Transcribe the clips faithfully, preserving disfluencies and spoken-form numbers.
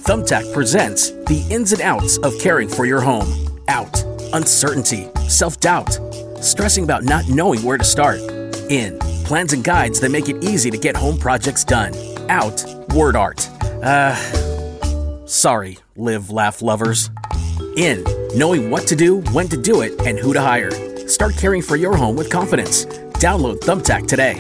Thumbtack presents the ins and outs of caring for your home. Out, uncertainty, self-doubt, stressing about not knowing where to start. In, plans and guides that make it easy to get home projects done. Out, word art. Uh, sorry, live, laugh lovers. In, knowing what to do, when to do it, and who to hire. Start caring for your home with confidence. Download Thumbtack today.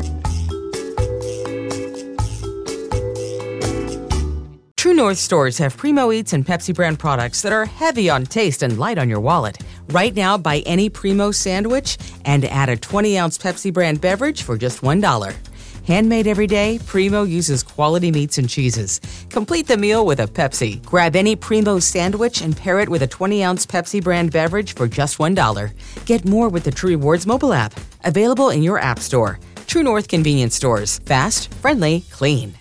True North stores have Primo Eats and Pepsi brand products that are heavy on taste and light on your wallet. Right now, buy any Primo sandwich and add a twenty-ounce Pepsi brand beverage for just one dollar. Handmade every day, Primo uses quality meats and cheeses. Complete the meal with a Pepsi. Grab any Primo sandwich and pair it with a twenty-ounce Pepsi brand beverage for just one dollar. Get more with the True Rewards mobile app. Available in your app store. True North convenience stores. Fast, friendly, clean.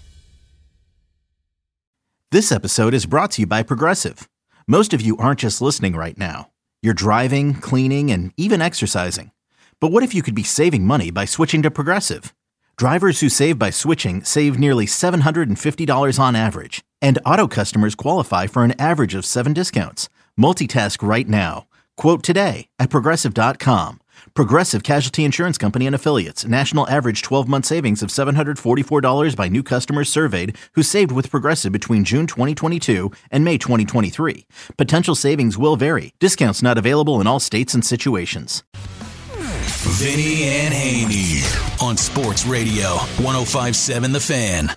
This episode is brought to you by Progressive. Most of you aren't just listening right now. You're driving, cleaning, and even exercising. But what if you could be saving money by switching to Progressive? Drivers who save by switching save nearly seven hundred fifty dollars on average. And auto customers qualify for an average of seven discounts. Multitask right now. Quote today at Progressive dot com. Progressive Casualty Insurance Company and Affiliates. National average twelve-month savings of seven hundred forty-four dollars by new customers surveyed who saved with Progressive between June twenty twenty-two and May twenty twenty-three. Potential savings will vary. Discounts not available in all states and situations. Vinny and Haney on Sports Radio one oh five point seven The Fan.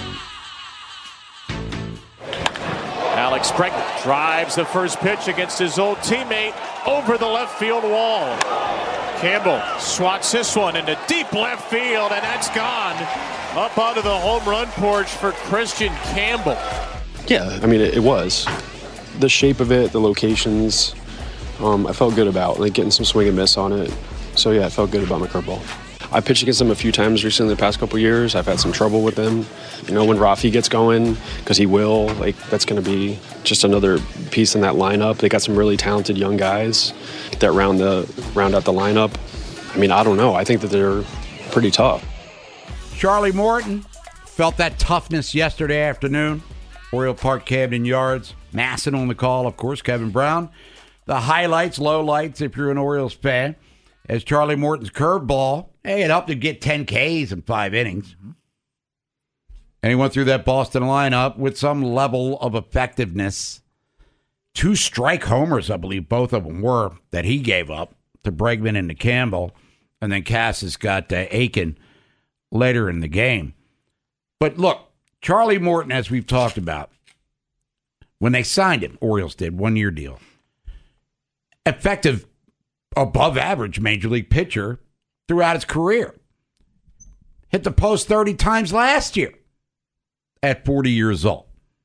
Alex Bregman drives the first pitch against his old teammate over the left field wall. Campbell swats this one into deep left field, and that's gone up onto the home run porch for Christian Campbell. Yeah, I mean, it, it was. The shape of it, the locations, um, I felt good about, like getting some swing and miss on it. So, yeah, I felt good about my curveball. I pitched against him a few times recently the past couple of years. I've had some trouble with him. You know, when Rafi gets going, because he will, like, that's going to be just another piece in that lineup. They got some really talented young guys that round the round out the lineup. I mean, I don't know. I think that they're pretty tough. Charlie Morton felt that toughness yesterday afternoon. Oriole Park, Camden Yards. Masson on the call, of course, Kevin Brown. The highlights, lowlights, if you're an Orioles fan, as Charlie Morton's curveball, hey, it helped him get ten Ks in five innings. And he went through that Boston lineup with some level of effectiveness. Two strike homers, I believe both of them were, that he gave up to Bregman and to Campbell. And then Cassis got uh, Aiken later in the game. But look, Charlie Morton, as we've talked about, when they signed him, Orioles did, one-year deal. Effective, above average major league pitcher throughout his career. Hit the post thirty times last year at forty years old.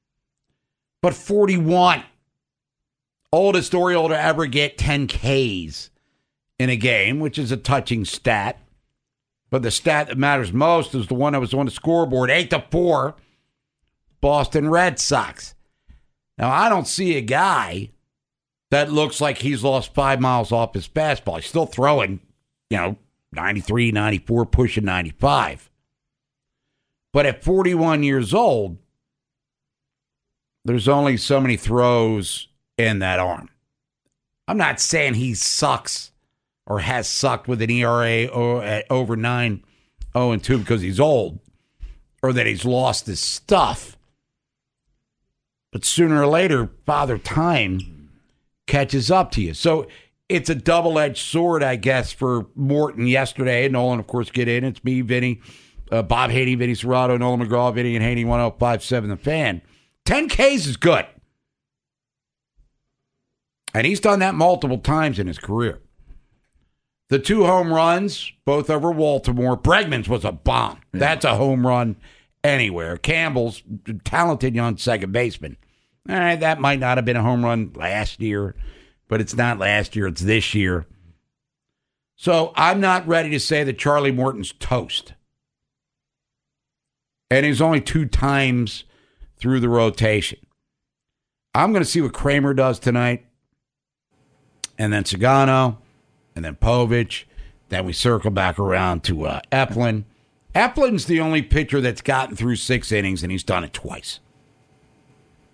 But forty-one, oldest Oriole to ever get ten Ks in a game, which is a touching stat. But the stat that matters most is the one that was on the scoreboard, eight to four, Boston Red Sox. Now, I don't see a guy that looks like he's lost five miles off his fastball. He's still throwing, you know, ninety-three, ninety-four, pushing ninety-five. But at forty-one years old, there's only so many throws in that arm. I'm not saying he sucks or has sucked with an E R A at over nine, oh and two because he's old or that he's lost his stuff. But sooner or later, Father Time catches up to you. So it's a double-edged sword, I guess, for Morton yesterday. Nolan, of course, get in. It's me, Vinny, uh, Bob Haney, Vinny Serrato, Nolan McGraw, Vinny and Haney, one oh five point seven The Fan. ten Ks is good. And he's done that multiple times in his career. The two home runs, both over Baltimore. Bregman's was a bomb. Yeah. That's a home run anywhere. Campbell's talented young second baseman. All right, that might not have been a home run last year, but it's not last year, it's this year. So I'm not ready to say that Charlie Morton's toast. And he's only two times through the rotation. I'm going to see what Kramer does tonight, and then Sagano, and then Povich. Then we circle back around to uh, Eplin. Eplin's the only pitcher that's gotten through six innings, and he's done it twice.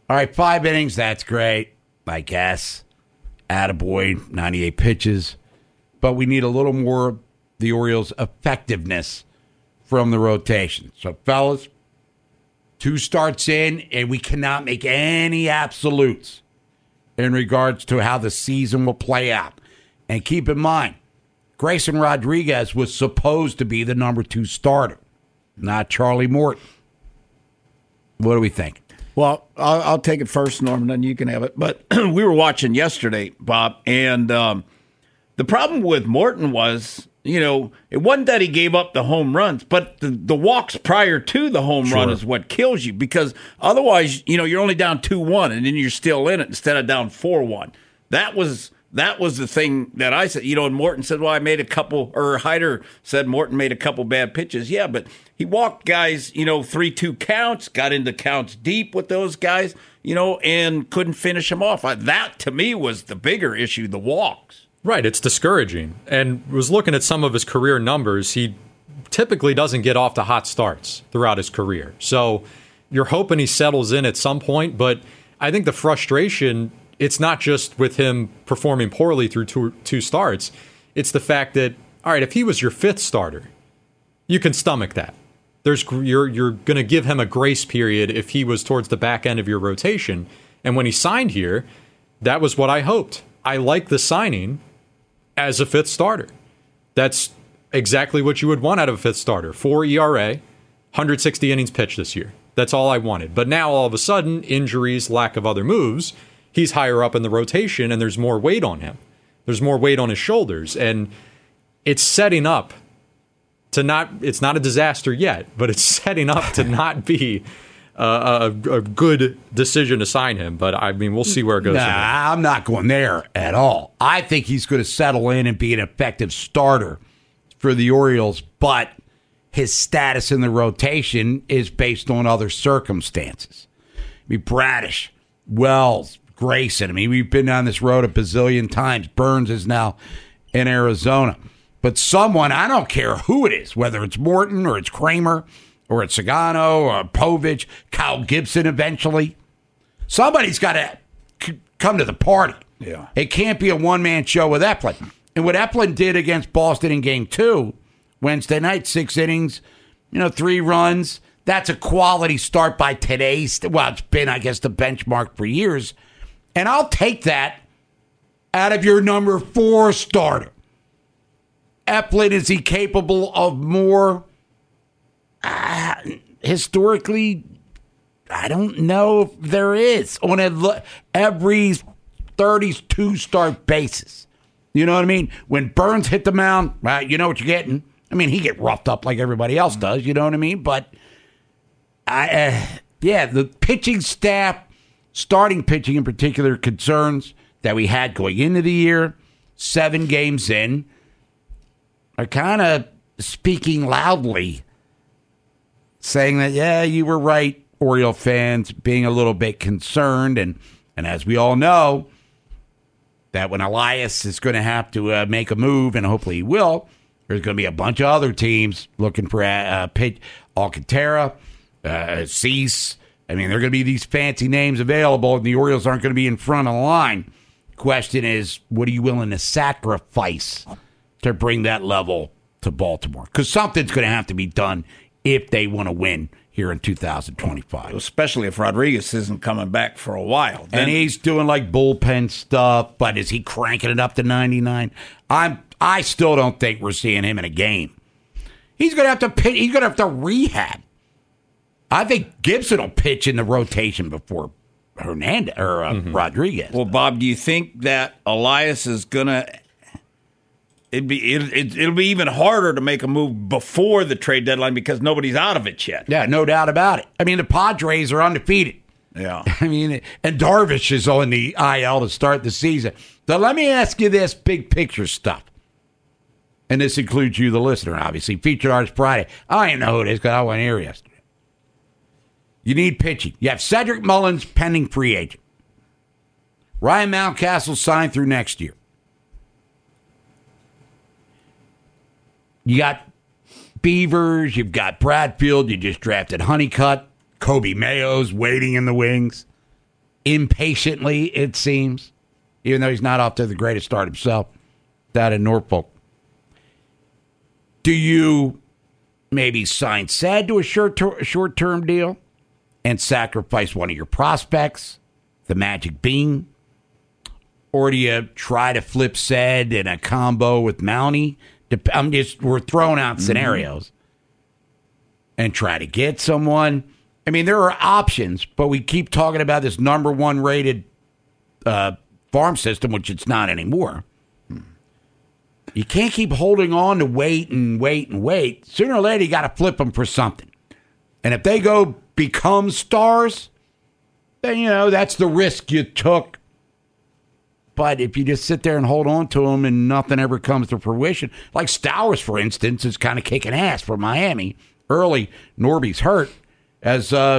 All right, five innings, that's great, I guess. Attaboy, ninety-eight pitches. But we need a little more of the Orioles' effectiveness from the rotation. So, fellas, two starts in, and we cannot make any absolutes in regards to how the season will play out. And keep in mind, Grayson Rodriguez was supposed to be the number two starter, not Charlie Morton. What do we think? Well, I'll, I'll take it first, Norman, then you can have it. But we were watching yesterday, Bob, and um, the problem with Morton was, you know, it wasn't that he gave up the home runs, but the, the walks prior to the home sure. run is what kills you, because otherwise, you know, you're only down two one, and then you're still in it instead of down four one. That was that was the thing that I said. You know, and Morton said, well, I made a couple, or Hyder said Morton made a couple bad pitches. Yeah, but he walked guys, you know, three two counts, got into counts deep with those guys, you know, and couldn't finish them off. That, to me, was the bigger issue, the walks. Right, it's discouraging. And was looking at some of his career numbers, he typically doesn't get off to hot starts throughout his career. So you're hoping he settles in at some point, but I think the frustration, it's not just with him performing poorly through two, two starts. It's the fact that, all right, if he was your fifth starter, you can stomach that. There's you're you're going to give him a grace period if he was towards the back end of your rotation. And when he signed here, that was what I hoped. I like the signing as a fifth starter. That's exactly what you would want out of a fifth starter. Four E R A, one hundred sixty innings pitched this year. That's all I wanted. But now all of a sudden, injuries, lack of other moves, he's higher up in the rotation and there's more weight on him. There's more weight on his shoulders. And it's setting up to not, it's not a disaster yet, but it's setting up to not be uh, a, a good decision to sign him. But I mean, we'll see where it goes. Nah, I'm not going there at all. I think he's going to settle in and be an effective starter for the Orioles, but his status in the rotation is based on other circumstances. I mean, Bradish, Wells, Grayson. I mean, we've been down this road a bazillion times. Burns is now in Arizona. But someone, I don't care who it is, whether it's Morton or it's Kramer or it's Sagano or Povich, Kyle Gibson eventually, somebody's got to c- come to the party. Yeah. It can't be a one-man show with Eplin. And what Eplin did against Boston in game two, Wednesday night, six innings, you know, three runs, that's a quality start by today's, well, it's been, I guess, the benchmark for years. And I'll take that out of your number four starter. Eplin, is he capable of more? Uh, historically, I don't know if there is on a, every thirty-two start basis. You know what I mean? When Burns hit the mound, right, you know what you're getting. I mean, he get roughed up like everybody else does. You know what I mean? But I, uh, yeah, the pitching staff, starting pitching in particular, concerns that we had going into the year, seven games in, are kind of speaking loudly, saying that, yeah, you were right, Oriole fans, being a little bit concerned. And, and as we all know, that when Elias is going to have to uh, make a move, and hopefully he will, there's going to be a bunch of other teams looking for uh, pitch, Alcantara, uh, Cease. I mean, there are going to be these fancy names available, and the Orioles aren't going to be in front of the line. Question is, what are you willing to sacrifice to bring that level to Baltimore? Because something's going to have to be done if they want to win here in two thousand twenty-five. Especially if Rodriguez isn't coming back for a while. Then, and he's doing like bullpen stuff, but is he cranking it up to ninety-nine? I'm, I still don't think we're seeing him in a game. He's going to have to pitch, he's going to have to rehab. I think Gibson will pitch in the rotation before Hernandez or uh, mm-hmm. Rodriguez. Well, Bob, do you think that Elias is going to It'd be it, it, it'll be even harder to make a move before the trade deadline because nobody's out of it yet. Yeah, no doubt about it. I mean, the Padres are undefeated. Yeah. I mean, and Darvish is on the I L to start the season. So let me ask you this big picture stuff. And this includes you, the listener, obviously. Featured Artist Friday. I don't even know who it is because I wasn't here yesterday. You need pitching. You have Cedric Mullins, pending free agent. Ryan Mountcastle signed through next year. You got Beavers, you've got Bradfield, you just drafted Honeycutt, Kobe Mayo's waiting in the wings. impatiently, it seems, even though he's not off to the greatest start himself, down in Norfolk. Do you maybe sign Saad to a short short-term deal and sacrifice one of your prospects, the Magic Bean? Or do you try to flip Saad in a combo with Mountie? I'm just, we're throwing out scenarios. And try to get someone. I mean, there are options, but we keep talking about this number one rated uh, farm system, which it's not anymore. You can't keep holding on to wait and wait and wait. Sooner or later, you got to flip them for something. And if they go become stars, then, you know, that's the risk you took. But if you just sit there and hold on to them and nothing ever comes to fruition, like Stowers, for instance, is kind of kicking ass for Miami. Early, Norby's hurt. As uh,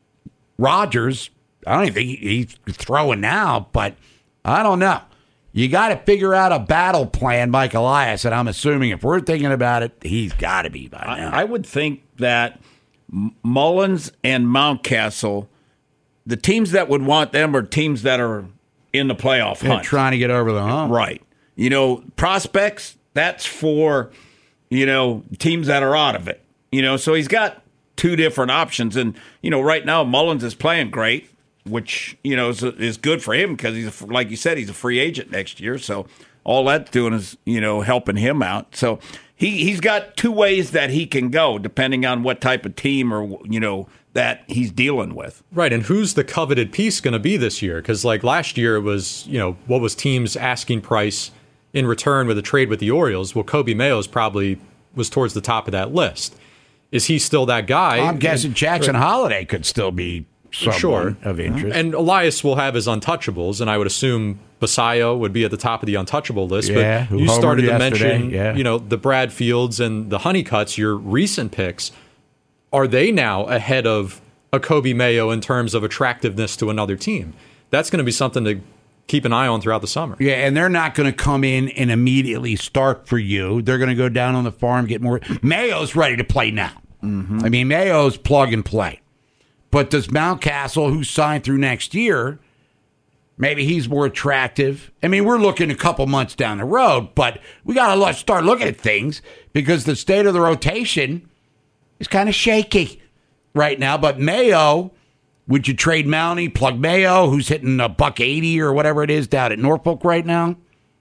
Rodgers, I don't even think he's throwing now, but I don't know. You got to figure out a battle plan, Mike Elias, and I'm assuming if we're thinking about it, he's got to be by now. I, I would think that Mullins and Mountcastle, the teams that would want them are teams that are in the playoff hunt. Yeah, trying to get over the hump. Right. You know, prospects, that's for, you know, teams that are out of it. You know, so he's got two different options. And, you know, right now Mullins is playing great, which, you know, is, is good for him because he's, a, like you said, he's a free agent next year. So all that's doing is, you know, helping him out. So he, he's got two ways that he can go depending on what type of team or, you know, that he's dealing with. Right, and who's the coveted piece going to be this year? Because, like, last year it was, you know, what was teams' asking price in return with a trade with the Orioles? Well, Kobe Mayo's probably was towards the top of that list. Is he still that guy? I'm guessing and, Jackson right. Holiday could still be someone sure. of interest. And Elias will have his untouchables, and I would assume Basayo would be at the top of the untouchable list. Yeah, but you started to yesterday. mention, yeah. you know, the Bradfields and the Honeycutts, your recent picks. Are they now ahead of a Kobe Mayo in terms of attractiveness to another team? That's going to be something to keep an eye on throughout the summer. Yeah, and they're not going to come in and immediately start for you. They're going to go down on the farm, get more. Mayo's ready to play now. Mm-hmm. I mean, Mayo's plug and play. But does Mountcastle, who's signed through next year, maybe he's more attractive? I mean, we're looking a couple months down the road, but we got to start looking at things because the state of the rotation is kind of shaky right now. But Mayo, would you trade Mountie, plug Mayo, who's hitting a buck eighty or whatever it is down at Norfolk right now?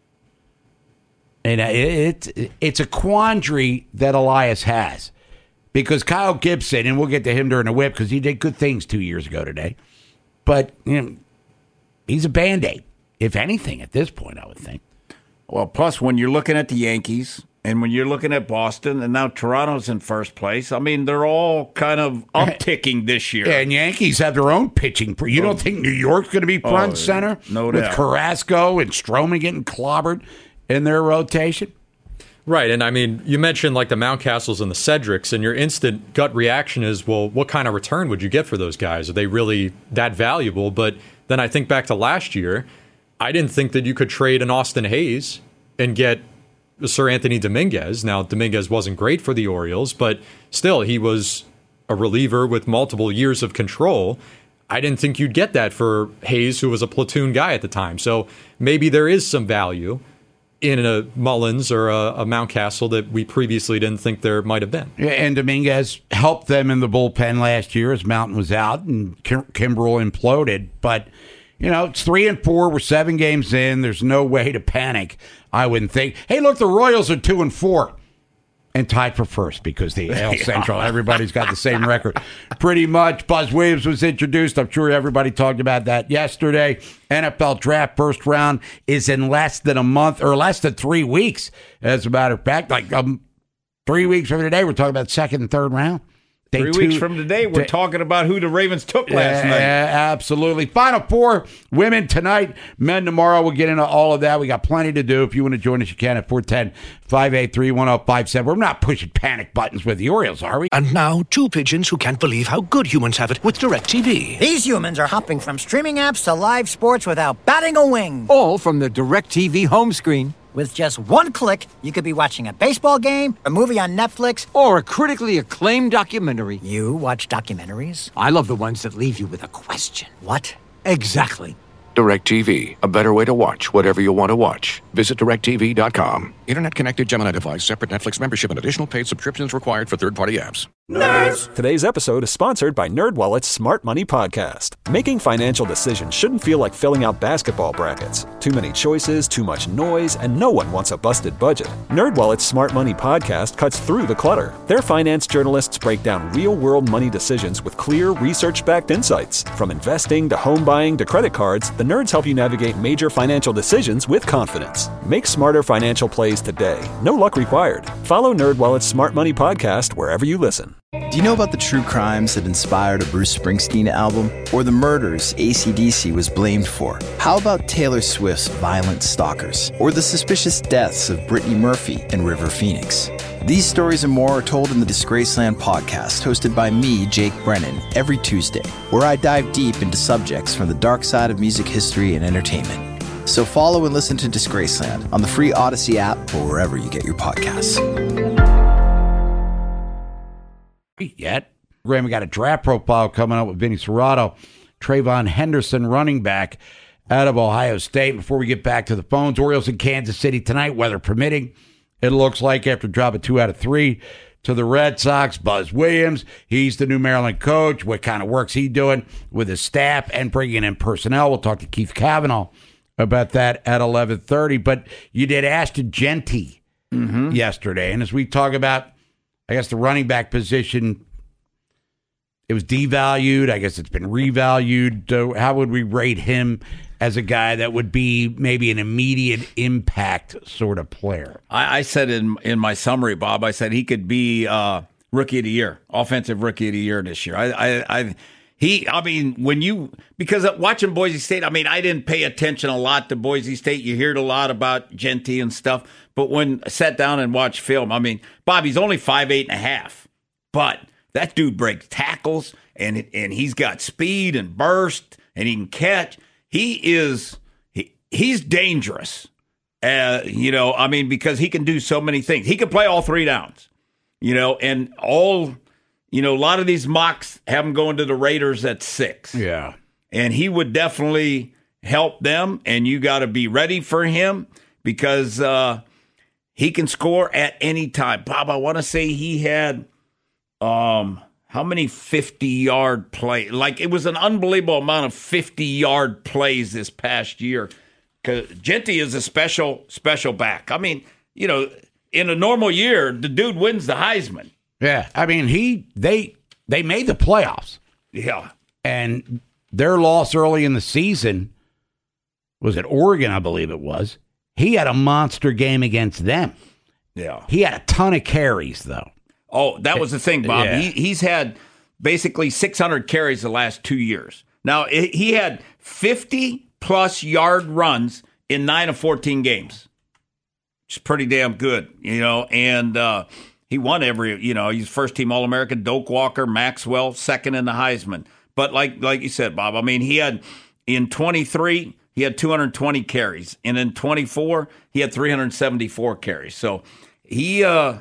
And it, it, it's a quandary that Elias has. Because Kyle Gibson, and we'll get to him during the whip because he did good things two years ago today. But you know, he's a Band-Aid, if anything, at this point, I would think. Well, plus when you're looking at the Yankees and when you're looking at Boston and now Toronto's in first place, I mean, they're all kind of upticking this year. Yeah, and Yankees have their own pitching. You don't think New York's going to be front oh, center? No with doubt. Carrasco and Stroman getting clobbered in their rotation? Right, and I mean, you mentioned like the Mountcastles and the Cedrics, and your instant gut reaction is, well, what kind of return would you get for those guys? Are they really that valuable? But then I think back to last year, I didn't think that you could trade an Austin Hayes and get Sir Anthony Dominguez. Now, Dominguez wasn't great for the Orioles, but still, he was a reliever with multiple years of control. I didn't think you'd get that for Hayes, who was a platoon guy at the time. So maybe there is some value in a Mullins or a, a Mountcastle that we previously didn't think there might have been. Yeah, and Dominguez helped them in the bullpen last year as Mountain was out and Kim- Kimbrel imploded. But, you know, it's three and four. We're seven games in. There's no way to panic, I wouldn't think. Hey, look, the Royals are two and four and tied for first because the A L Central, everybody's got the same record. Pretty much. Buzz Williams was introduced. I'm sure everybody talked about that yesterday. N F L draft first round is in less than a month or less than three weeks. As a matter of fact, like um, three weeks from today, we're talking about second and third round. Day Three two, weeks from today, we're day, talking about who the Ravens took last uh, night. Absolutely. Final four, women tonight, men tomorrow. We'll get into all of that. We got plenty to do. If you want to join us, you can at four one zero, five eight three, one zero five seven. We're not pushing panic buttons with the Orioles, are we? And now, two pigeons who can't believe how good humans have it with DirecTV. These humans are hopping from streaming apps to live sports without batting a wing. All from the DirecTV home screen. With just one click, you could be watching a baseball game, a movie on Netflix, or a critically acclaimed documentary. You watch documentaries? I love the ones that leave you with a question. What Exactly. DirecTV, a better way to watch whatever you want to watch. Visit direct T V dot com. Internet-connected Gemini device, separate Netflix membership, and additional paid subscriptions required for third-party apps. Nerds! Today's episode is sponsored by NerdWallet's Smart Money Podcast. Making financial decisions shouldn't feel like filling out basketball brackets. Too many choices, too much noise, and no one wants a busted budget. NerdWallet's Smart Money Podcast cuts through the clutter. Their finance journalists break down real-world money decisions with clear, research-backed insights. From investing to home buying to credit cards, the nerds help you navigate major financial decisions with confidence. Make smarter financial plays today. No luck required. Follow NerdWallet's Smart Money Podcast wherever you listen. Do you know about the true crimes that inspired a Bruce Springsteen album? Or the murders A C D C was blamed for? How about Taylor Swift's Violent Stalkers? Or the suspicious deaths of Brittany Murphy and River Phoenix? These stories and more are told in the Disgraceland podcast, hosted by me, Jake Brennan, every Tuesday, where I dive deep into subjects from the dark side of music history and entertainment. So follow and listen to Disgraceland on the free Odyssey app or wherever you get your podcasts. Yet. Graham, we got a draft profile coming up with Vinny Serrato, Trayvon Henderson, running back out of Ohio State. Before we get back to the phones, Orioles in Kansas City tonight, weather permitting. It looks like after dropping two out of three to the Red Sox, Buzz Williams, he's the new Maryland coach. What kind of work's he doing with his staff and bringing in personnel? We'll talk to Keith Cavanaugh about that at eleven thirty. But you did Ashton Jeanty mm-hmm. yesterday, and as we talk about, I guess, the running back position, it was devalued. I guess it's been revalued. Uh, how would we rate him as a guy that would be maybe an immediate impact sort of player? I, I said in in my summary, Bob, I said he could be uh, rookie of the year, offensive rookie of the year this year. I, I, I he, I mean, when you because watching Boise State, I mean, I didn't pay attention a lot to Boise State. You heard a lot about Jeanty and stuff. But when I sat down and watched film, I mean, Bob, he's only five eight and a half, but that dude breaks tackles, and and he's got speed and burst, and he can catch. He is he, he's dangerous, uh, you know. I mean, because he can do so many things. He can play all three downs, you know, and all, you know, a lot of these mocks have him going to the Raiders at six. Yeah, and he would definitely help them, and you got to be ready for him because. Uh, He can score at any time. Bob, I want to say he had um, how many fifty-yard plays? Like, it was an unbelievable amount of fifty-yard plays this past year. Because Jeanty is a special, special back. I mean, you know, in a normal year, the dude wins the Heisman. Yeah, I mean, he they they made the playoffs. Yeah. And their loss early in the season was at Oregon, I believe it was. He had a monster game against them. Yeah. He had a ton of carries, though. Oh, that was the thing, Bob. Yeah. He, he's had basically six hundred carries the last two years. Now, he had fifty-plus yard runs in nine of fourteen games, which is pretty damn good, you know. And uh, he won every, you know, he's first-team All-American, Doak Walker, Maxwell, second in the Heisman. But like like you said, Bob, I mean, he had in twenty-three – he had two hundred twenty carries, and in twenty-four, he had three hundred seventy-four carries. So he uh,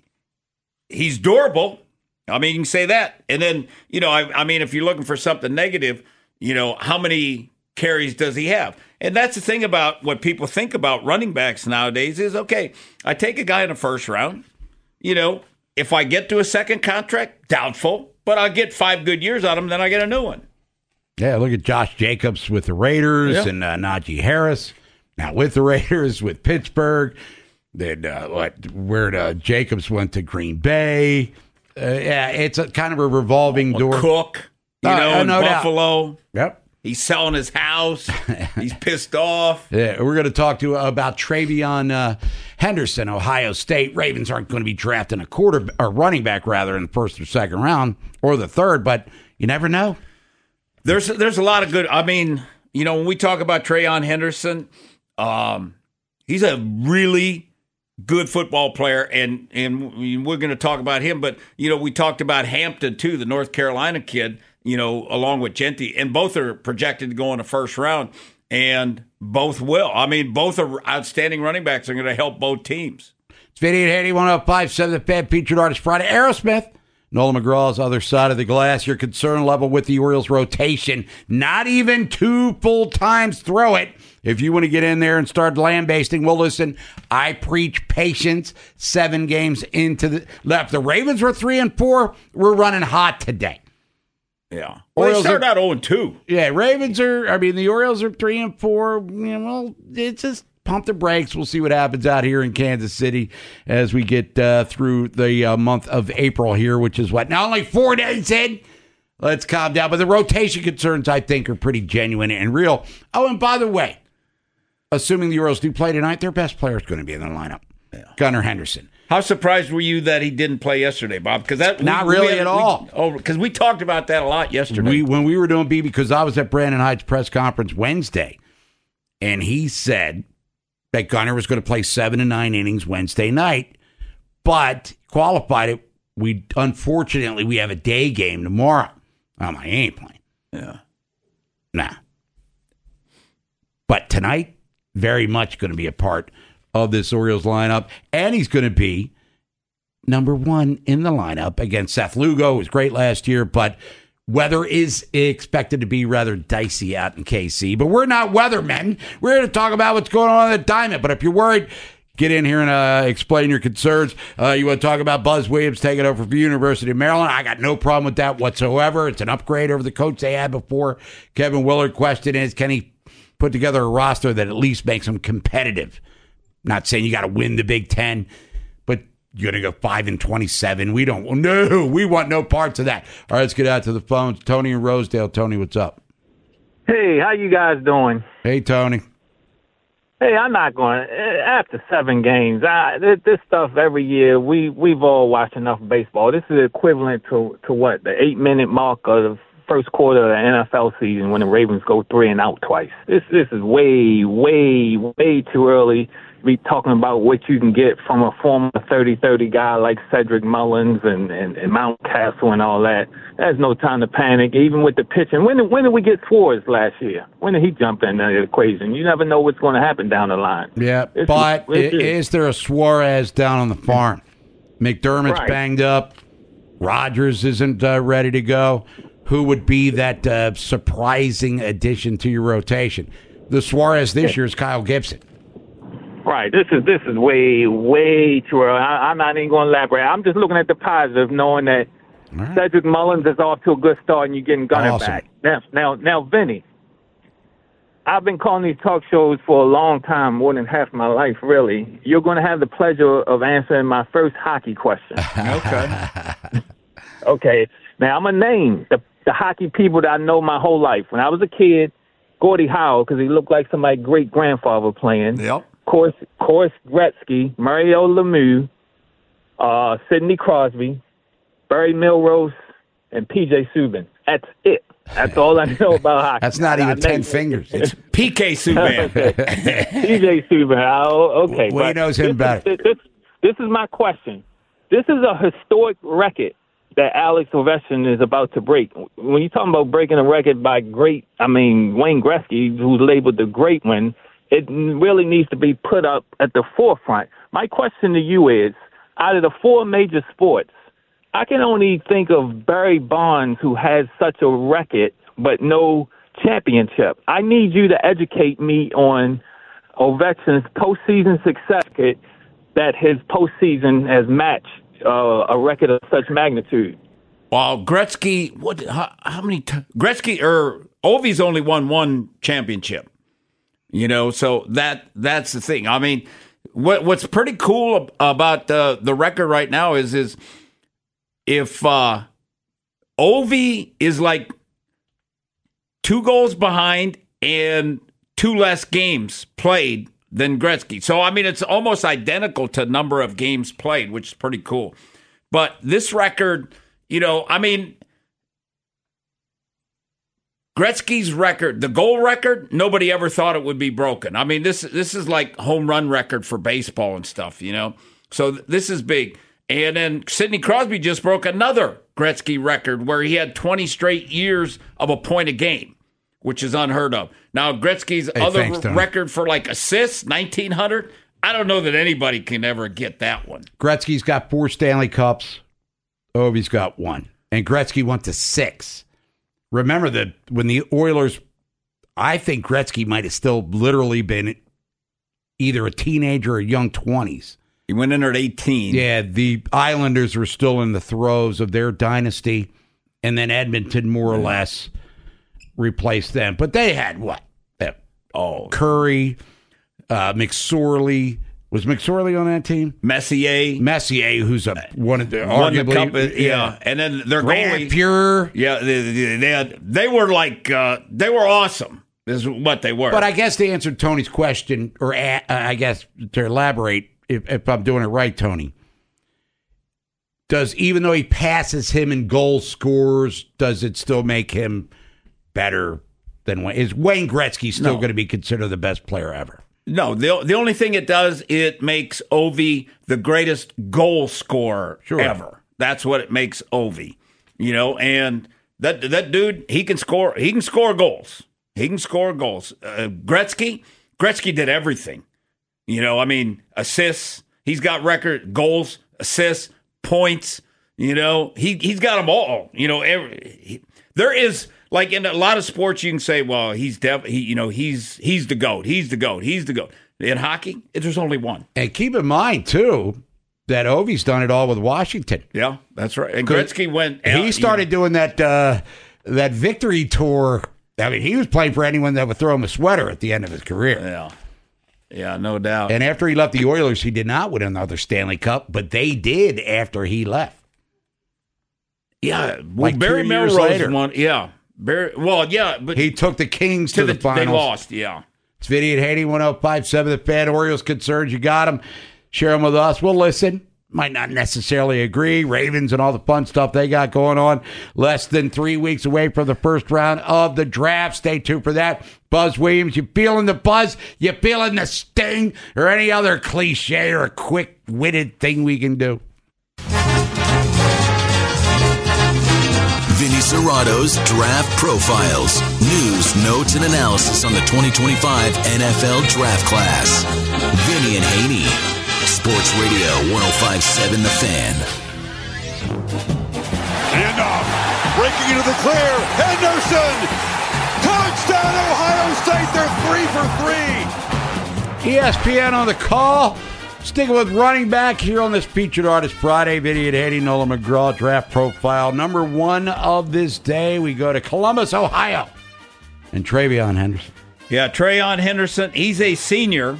he's durable. I mean, you can say that. And then, you know, I, I mean, if you're looking for something negative, you know, how many carries does he have? And that's the thing about what people think about running backs nowadays is, okay, I take a guy in the first round. You know, if I get to a second contract, doubtful, but I'll get five good years out of him, then I get a new one. Yeah, look at Josh Jacobs with the Raiders yeah. and uh, Najee Harris now with the Raiders with Pittsburgh. Then uh, what? Where uh, Jacobs went to Green Bay. Uh, yeah, it's a kind of a revolving well, door. Cook, you uh, know, uh, in no Buffalo. Doubt. Yep, he's selling his house. He's pissed off. Yeah, we're going to talk to uh, about Trayvon uh, Henderson, Ohio State. Ravens aren't going to be drafting a quarter or running back rather in the first or second round or the third, but you never know. There's there's a lot of good. I mean, you know, when we talk about Trayvon Henderson, um, he's a really good football player, and and we're going to talk about him. But you know, we talked about Hampton too, the North Carolina kid. You know, along with Jeanty, and both are projected to go in the first round, and both will. I mean, both are outstanding running backs. Are going to help both teams. It's Vinny and Haney, one oh five seven The Fan, featured artist Friday. Aerosmith Nolan McGraw's other side of the glass. Your concern level with the Orioles rotation. Not even two full times throw it. If you want to get in there and start lambasting, well, listen, I preach patience. Seven games into the left. The Ravens were three and four. We're running hot today. Yeah. Well, Orioles they started are, out oh and two. Yeah, Ravens are, I mean, the Orioles are three and four. You know, well, it's just pump the brakes. We'll see what happens out here in Kansas City as we get uh, through the uh, month of April here, which is what? Now only four days in. Let's calm down. But the rotation concerns, I think, are pretty genuine and real. Oh, and by the way, assuming the Orioles do play tonight, their best player is going to be in the lineup, yeah. Gunnar Henderson. How surprised were you that he didn't play yesterday, Bob? Because that not we, really we had, at all. We, oh, because we talked about that a lot yesterday. We when we were doing B, because I was at Brandon Hyde's press conference Wednesday, and he said that Gunnar was going to play seven to nine innings Wednesday night, but qualified it. We unfortunately we have a day game tomorrow. Um, I ain't playing. Yeah, nah. But tonight, very much going to be a part of this Orioles lineup, and he's going to be number one in the lineup against Seth Lugo. It was great last year, but weather is expected to be rather dicey out in K C. But we're not weathermen. We're here to talk about what's going on in the Diamond. But if you're worried, get in here and uh, explain your concerns. Uh, you want to talk about Buzz Williams taking over for the University of Maryland? I got no problem with that whatsoever. It's an upgrade over the coach they had before. Kevin Willard. Question is, can he put together a roster that at least makes him competitive? Not saying you got to win the Big Ten, but you're going to go five and twenty-seven. We don't. No, we want no parts of that. All right, let's get out to the phones. Tony in Rosedale. Tony, what's up? Hey, how you guys doing? Hey, Tony. Hey, I'm not going after seven games. I, this stuff every year. We we've all watched enough baseball. This is equivalent to to what the eight minute mark of the first quarter of the N F L season when the Ravens go three and out twice. This this is way way way too early. Be talking about what you can get from a former thirty thirty guy like Cedric Mullins and, and, and Mountcastle and all that. There's no time to panic, even with the pitching. When did, when did we get Suarez last year? When did he jump in the equation? You never know what's going to happen down the line. Yeah, it's, but it's, is, is there a Suarez down on the farm? McDermott's right. banged up. Rogers isn't uh, ready to go. Who would be that uh, surprising addition to your rotation? The Suarez this year is Kyle Gibson. Right. This is this is way, way too early. I, I'm not even going to elaborate. I'm just looking at the positive, knowing that right. Cedric Mullins is off to a good start and you're getting Gunnar awesome. back. Now, now, now, Vinny, I've been calling these talk shows for a long time, more than half my life, really. You're going to have the pleasure of answering my first hockey question. Okay. Okay. Now, I'm going to name the, the hockey people that I know my whole life. When I was a kid, Gordie Howe, because he looked like somebody's great-grandfather playing. Yep. Course, Course Gretzky, Mario Lemieux, uh, Sidney Crosby, Barry Milrose, and P J Subban. That's it. That's all I know about hockey. That's not even ten fingers. It's P K Subban. P J Subban. Oh, okay. Well, he knows him this better. Is, this, this is my question. This is a historic record that Alex Ovechkin is about to break. When you're talking about breaking a record by great, I mean, Wayne Gretzky, who's labeled the great one, it really needs to be put up at the forefront. My question to you is, out of the four major sports, I can only think of Barry Bonds, who has such a record but no championship. I need you to educate me on Ovechkin's postseason success that his postseason has matched uh, a record of such magnitude. Well, Gretzky, what? How, how many? T- Gretzky or Ovi's only won one championship. You know, so that that's the thing. I mean, what what's pretty cool about the the record right now is is if uh, Ovi is like two goals behind and two less games played than Gretzky. So, I mean, it's almost identical to number of games played, which is pretty cool. But this record, you know, I mean, Gretzky's record, the goal record, nobody ever thought it would be broken. I mean, this this is like home run record for baseball and stuff, you know. So th- this is big. And then Sidney Crosby just broke another Gretzky record where he had twenty straight years of a point a game, which is unheard of. Now, Gretzky's hey, other thanks, r- record for like assists, nineteen hundred, I don't know that anybody can ever get that one. Gretzky's got four Stanley Cups. Ovi's got one. And Gretzky went to six. Remember that when the Oilers, I think Gretzky might have still literally been either a teenager or young twenties. He went in there at eighteen. Yeah, the Islanders were still in the throes of their dynasty, and then Edmonton more or less replaced them. But they had what? Oh, Curry, uh, McSorley. Was McSorley on that team? Messier. Messier, who's a, one of the Won the arguably. cup, uh, yeah. And then their Grant goalie. Pure. Yeah, they, they, they, had, they were like, uh, they were awesome, is what they were. But I guess to answer Tony's question, or uh, I guess to elaborate, if, if I'm doing it right, Tony, does, even though he passes him in goal scores, does it still make him better than Wayne? Is Wayne Gretzky still No. going to be considered the best player ever? No, the the only thing it does, it makes Ovi the greatest goal scorer Sure. ever. That's what it makes Ovi. You know, and that that dude, he can score. He can score goals. He can score goals. Uh, Gretzky, Gretzky did everything. You know, I mean, assists. He's got record goals, assists, points. You know, he he's got them all. You know, every he, there is. Like in a lot of sports, you can say, "Well, he's def- he, you know, he's he's the GOAT. He's the GOAT. He's the GOAT." In hockey, there's only one. And keep in mind too that Ovi's done it all with Washington. Yeah, that's right. And Gretzky went. He out, started doing that uh, that victory tour. I mean, he was playing for anyone that would throw him a sweater at the end of his career. Yeah, yeah, no doubt. And after he left the Oilers, he did not win another Stanley Cup, but they did after he left. Yeah, well, Like Barry two years Melrose later. won. Yeah, Barry. Well, yeah, but He took the Kings to, to the, the, finals. they lost. Yeah. It's Vinny and Haney, one oh five point seven The Fan. Orioles concerns, you got them. Share them with us. We'll listen. Might not necessarily agree. Ravens and all the fun stuff they got going on. Less than three weeks away from the first round of the draft. Stay tuned for that. Buzz Williams, you feeling the buzz? You feeling the sting? Or any other cliche or quick-witted thing we can do? Vinny Serrato's Draft Profiles. News, notes, and analysis on the twenty twenty-five N F L Draft Class. Vinny and Haney. Sports Radio one oh five point seven The Fan. Handoff. Breaking into the clear. Henderson. Touchdown, Ohio State. They're three for three. E S P N on the call. Sticking with running back here on this Featured Artist Friday. Vinny and Haney, Nola McGraw, Draft Profile. Number one of this day, we go to Columbus, Ohio. And Travion Henderson. Yeah, Travion Henderson. He's a senior.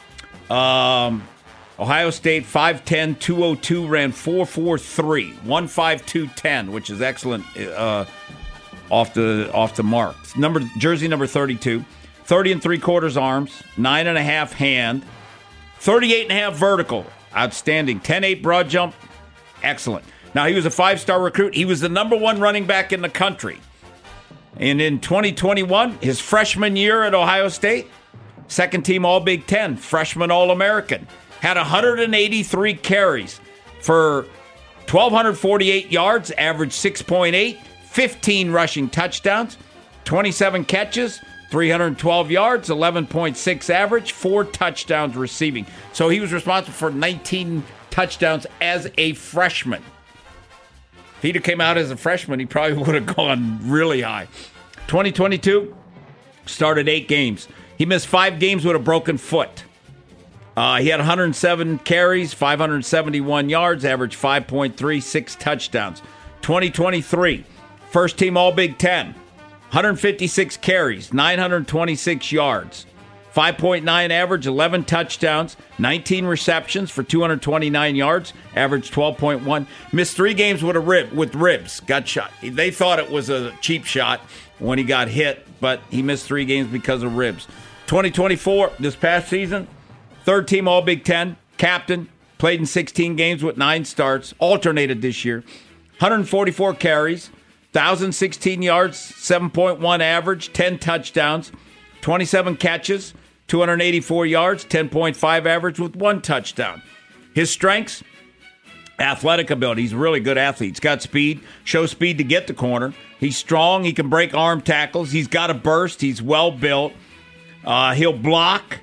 Um, Ohio State, five ten, two oh two, ran four four three, one five two ten, which is excellent uh, off the off the mark. Number jersey number thirty-two, thirty and three quarters arms, nine and a half hand, thirty-eight and a half vertical, outstanding, ten eight broad jump, excellent. Now he was a five-star recruit. He was the number one running back in the country. And in twenty twenty-one, his freshman year at Ohio State, second team All Big Ten, freshman All-American. Had one hundred eighty-three carries for one thousand two hundred forty-eight yards, averaged six point eight, fifteen rushing touchdowns, twenty-seven catches, three hundred twelve yards, eleven point six average, four touchdowns receiving. So he was responsible for nineteen touchdowns as a freshman. If he'd have came out as a freshman, he probably would have gone really high. twenty twenty-two, started eight games. He missed five games with a broken foot. Uh, he had one hundred seven carries, five hundred seventy-one yards, averaged five point three six touchdowns. twenty twenty-three, first team All Big Ten, one hundred fifty-six carries, nine hundred twenty-six yards, five point nine average, eleven touchdowns, nineteen receptions for two hundred twenty-nine yards, averaged twelve point one. Missed three games with a rib with ribs, got shot. They thought it was a cheap shot when he got hit, but he missed three games because of ribs. twenty twenty-four, this past season, third team All Big Ten, captain, played in sixteen games with nine starts, alternated this year. one hundred forty-four carries, one thousand sixteen yards, seven point one average, ten touchdowns, twenty-seven catches, two hundred eighty-four yards, ten point five average with one touchdown. His strengths, athletic ability. He's a really good athlete. He's got speed, shows speed to get the corner. He's strong. He can break arm tackles. He's got a burst. He's well built. Uh, he'll block.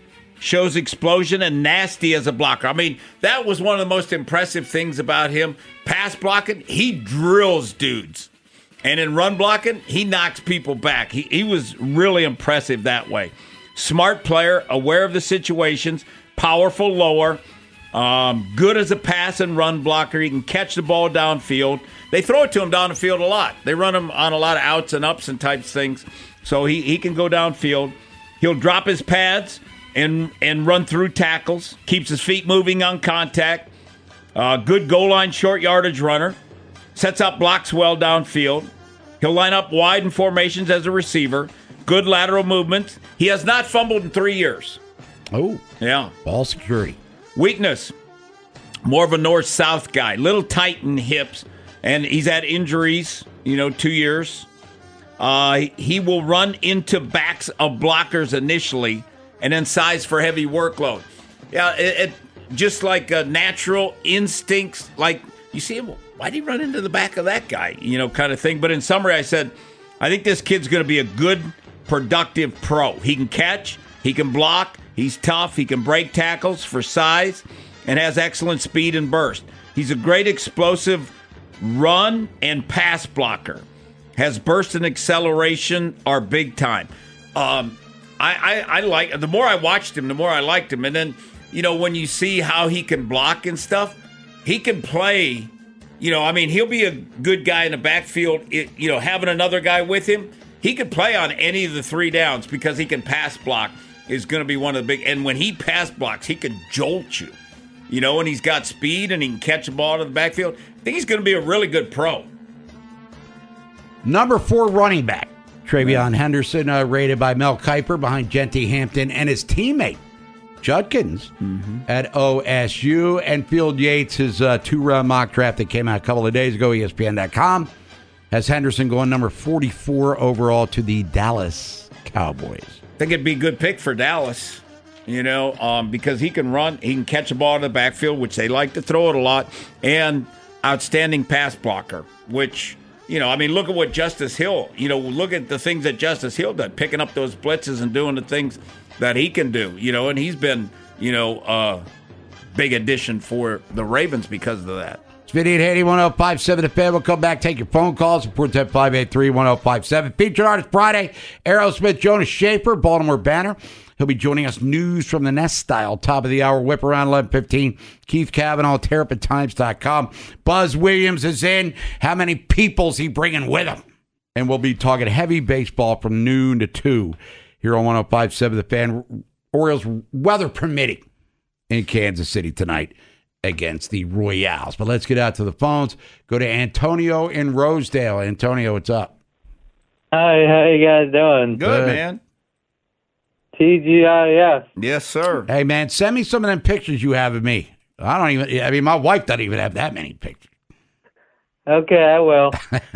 shows explosion and nasty as a blocker. I mean, that was one of the most impressive things about him. Pass blocking, he drills dudes. And in run blocking, he knocks people back. He, he was really impressive that way. Smart player, aware of the situations, powerful lower, um, good as a pass and run blocker. He can catch the ball downfield. They throw it to him down the field a lot. They run him on a lot of outs and ups and types things. So he, he can go downfield. He'll drop his pads and, and run through tackles. Keeps his feet moving on contact. Uh, good goal line short yardage runner. Sets up blocks well downfield. He'll line up wide in formations as a receiver. Good lateral movements. He has not fumbled in three years. Oh. Yeah. Ball security. Weakness. More of a north-south guy. Little tight in hips. And he's had injuries, you know, two years. Uh, he will run into backs of blockers initially and then size for heavy workload. Yeah, it, it just like uh, natural instincts. Like, you see him, why'd he run into the back of that guy? You know, kind of thing. But in summary, I said, I think this kid's going to be a good, productive pro. He can catch. He can block. He's tough. He can break tackles for size and has excellent speed and burst. He's a great explosive run and pass blocker. Has burst and acceleration are big time. Um, I, I, I like, the more I watched him, the more I liked him. And then, you know, when you see how he can block and stuff, he can play, you know, I mean, he'll be a good guy in the backfield, it, you know, having another guy with him. He could play on any of the three downs because he can pass block is going to be one of the big, and when he pass blocks, he can jolt you, you know, and he's got speed and he can catch the ball to the backfield. I think he's going to be a really good pro. Number four running back, Travion Henderson, uh, rated by Mel Kiper behind Genty Hampton and his teammate, Judkins, mm-hmm. at O S U. And Field Yates, his uh, two-round mock draft that came out a couple of days ago, E S P N dot com, has Henderson going number forty-four overall to the Dallas Cowboys. I think it'd be a good pick for Dallas, you know, um, because he can run, he can catch a ball in the backfield, which they like to throw it a lot, and outstanding pass blocker, which, you know, I mean, look at what Justice Hill, you know, look at the things that Justice Hill did, picking up those blitzes and doing the things that he can do, you know, and he's been, you know, a uh, big addition for the Ravens because of that. It's Vinny and Haney, one oh five seven The Fan. We'll come back, take your phone calls, report that five eight three, one oh five seven. Featured Artist Friday, Aerosmith, Jonas Schaefer, Baltimore Banner. He'll be joining us. News from the Nest style, top of the hour, whip around eleven fifteen. Keith Cavanaugh, terrapin times dot com. Buzz Williams is in. How many people's he bringing with him? And we'll be talking heavy baseball from noon to two here on one oh five seven The Fan. Orioles weather permitting in Kansas City tonight against the Royals. But let's get out to the phones. Go to Antonio in Rosedale. Antonio, what's up? Hi, how you guys doing? Good, Good. man. T G I F. Yes, sir. Hey, man, send me some of them pictures you have of me. I don't even, I mean, my wife doesn't even have that many pictures. Okay, I will.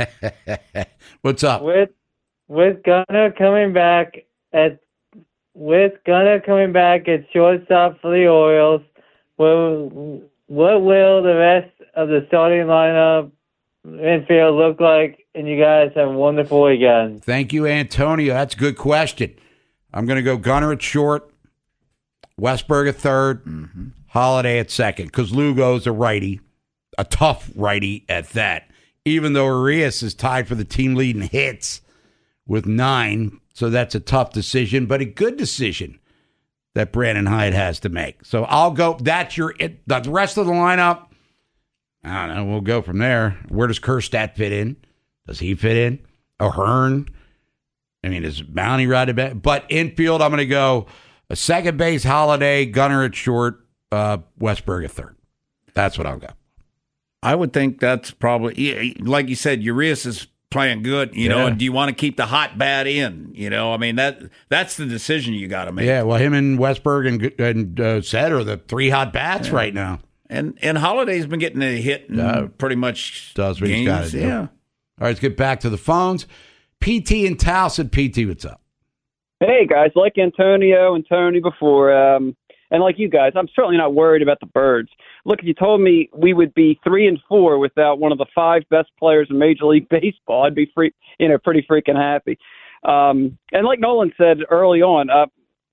What's up? With with Gunnar coming back at with Gunnar coming back at shortstop for the Orioles, will what will the rest of the starting lineup infield look like? And you guys have a wonderful weekend. Thank you, Antonio. That's a good question. I'm going to go Gunnar at short, Westberg at third, mm-hmm. Holiday at second, because Lugo's a righty, a tough righty at that, even though Arias is tied for the team lead in hits with nine, so that's a tough decision, but a good decision that Brandon Hyde has to make. So I'll go, that's your, it, the rest of the lineup, I don't know, we'll go from there. Where does Kerstad fit in? Does he fit in? O'Hearn? I mean, is Bounty right about? But infield, I'm going to go a second base, Holiday, Gunnar at short, uh, Westberg at third. That's what I'll go. I would think that's probably, like you said, Urias is playing good, you yeah. know, and do you want to keep the hot bat in? You know, I mean, that that's the decision you got to make. Yeah, well, him and Westberg and, and uh, Sed are the three hot bats yeah. right now. And and Holiday's been getting a hit in uh, pretty much does what games. He's got to do. Yeah. All right, let's get back to the phones. P T in Towson. P T, what's up? Hey, guys. Like Antonio and Tony before, um, and like you guys, I'm certainly not worried about the Birds. Look, if you told me we would be three and four without one of the five best players in Major League Baseball, I'd be free, you know, pretty freaking happy. Um, and like Nolan said early on, uh,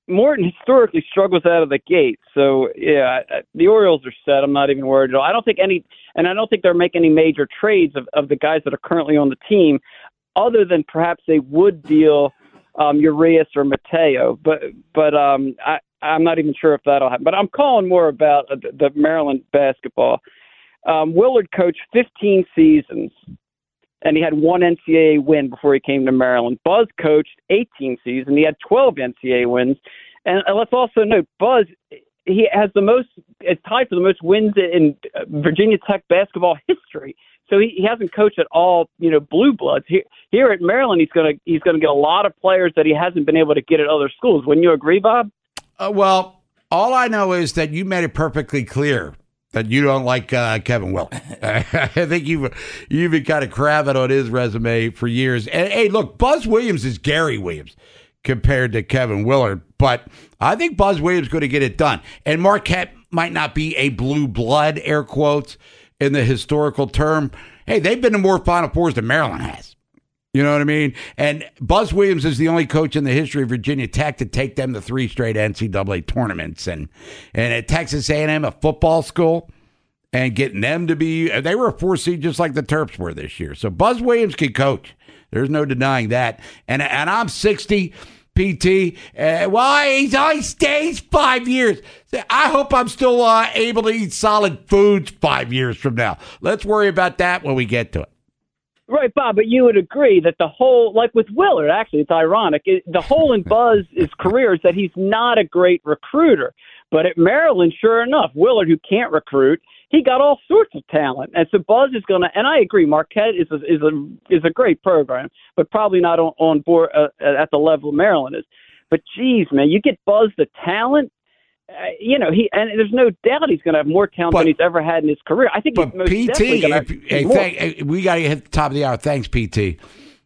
Morton historically struggles out of the gate. So, yeah, the Orioles are set. I'm not even worried at all. I don't think any – and I don't think they're making any major trades of, of the guys that are currently on the team, other than perhaps they would deal um, Urias or Mateo. But but um, I, I'm not even sure if that'll happen. But I'm calling more about the, the Maryland basketball. Um, Willard coached fifteen seasons, and he had one N C double A win before he came to Maryland. Buzz coached eighteen seasons. He had twelve N C double A wins. And let's also note, Buzz, he has the most, is tied for the most wins in Virginia Tech basketball history. So he, he hasn't coached at all, you know, blue bloods. Here, here at Maryland, he's going to he's going to get a lot of players that he hasn't been able to get at other schools. Wouldn't you agree, Bob? Uh, well, all I know is that you made it perfectly clear that you don't like uh, Kevin Willard. I think you've you've been kind of crabbing on his resume for years. And hey, look, Buzz Williams is Gary Williams compared to Kevin Willard, but I think Buzz Williams is going to get it done. And Marquette might not be a blue blood, air quotes, in the historical term. Hey, they've been to more Final Fours than Maryland has. You know what I mean? And Buzz Williams is the only coach in the history of Virginia Tech to take them to three straight N C double A tournaments. And and at Texas A and M, a football school, and getting them to be, they were a four seed just like the Terps were this year. So Buzz Williams can coach. There's no denying that. And and I'm sixty, P T. Uh, well, he's only stays five years. I hope I'm still uh, able to eat solid foods five years from now. Let's worry about that when we get to it. Right, Bob, but you would agree that the whole, like with Willard, actually, it's ironic. It, the whole in Buzz's career is that he's not a great recruiter. But at Maryland, sure enough, Willard, who can't recruit, he got all sorts of talent. And so Buzz is going to, and I agree, Marquette is a, is a, is a great program, but probably not on, on board uh, at the level Maryland is. But, geez, man, you get Buzz the talent, uh, you know, he and there's no doubt he's going to have more talent but, than he's ever had in his career. I think but he's most P T, definitely going to hey, thank, we got to hit the top of the hour. Thanks, P T.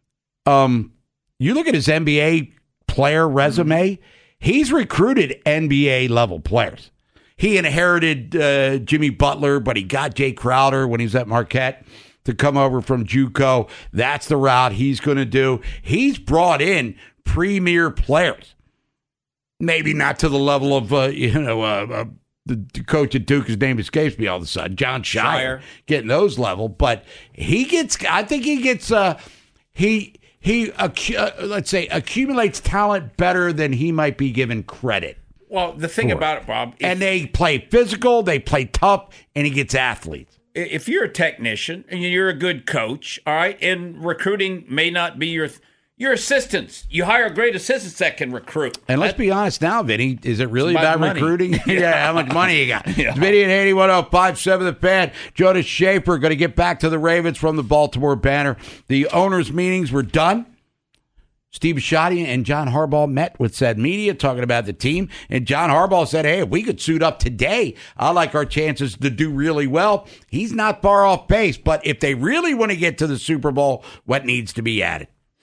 Um, you look at his N B A player resume, he's recruited N B A level players. He inherited uh, Jimmy Butler, but he got Jay Crowder when he was at Marquette to come over from JUCO. That's the route he's going to do. He's brought in premier players. Maybe not to the level of, uh, you know, uh, uh, the, the coach at Duke, his name escapes me all of a sudden, John Shire, Shire. getting those level. But he gets, I think he gets, uh, he, he uh, let's say, accumulates talent better than he might be given credit. Well, the thing for. about it, Bob, and they play physical, they play tough, and he gets athletes. If you're a technician and you're a good coach, all right, and recruiting may not be your your assistants. You hire great assistants that can recruit. And let's that, be honest now, Vinny, is it really about, about recruiting? yeah. yeah, how much money you got? yeah. It's Vinny and Haney, one oh five point seven The Fan. Jonas Schaefer going to get back to the Ravens from the Baltimore Banner. The owners' meetings were done. Steve Bisciotti and John Harbaugh met with said media talking about the team. And John Harbaugh said, hey, if we could suit up today, I like our chances to do really well. He's not far off pace. But if they really want to get to the Super Bowl, what needs to be added?